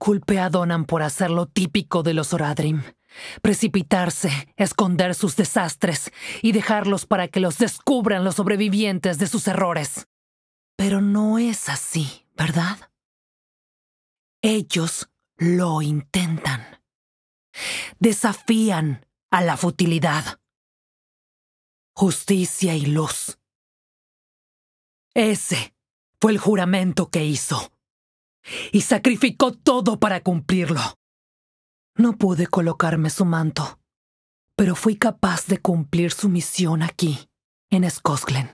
Culpé a Donan por hacer lo típico de los Oradrim: precipitarse, esconder sus desastres y dejarlos para que los descubran los sobrevivientes de sus errores. Pero no es así, ¿verdad? Ellos lo intentan. Desafían a la futilidad. Justicia y luz. Ese fue el juramento que hizo. Y sacrificó todo para cumplirlo. No pude colocarme su manto, pero fui capaz de cumplir su misión aquí, en Skoglen.